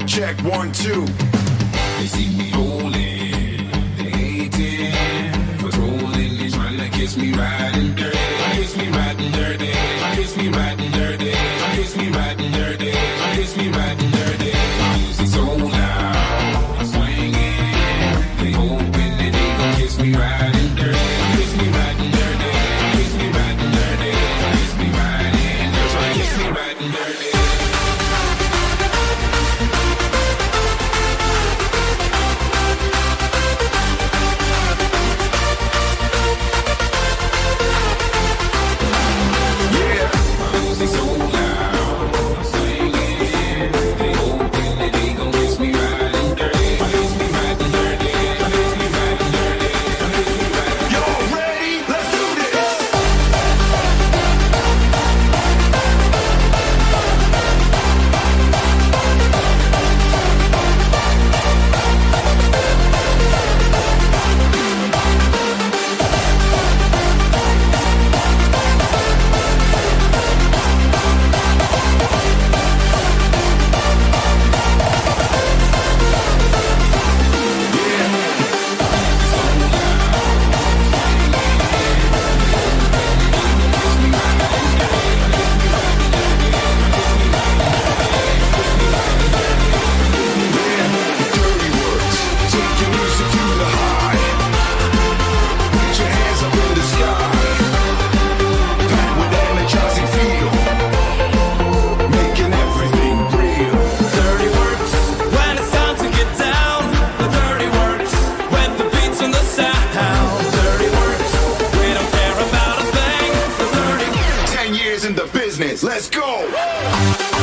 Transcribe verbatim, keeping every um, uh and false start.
Check one, two. They see me rolling, they hating. Patrolling, they tryna kiss me riding dirty. Kiss me riding dirty. Kiss me riding dirty. Kiss me riding dirty. Kiss me riding dirty. Music so loud, I'm swinging. They hoping that they gon' kiss me riding dirty. Kiss me riding dirty. Kiss me riding dirty. Kiss me riding dirty. Kiss me riding dirty. In the business, let's go!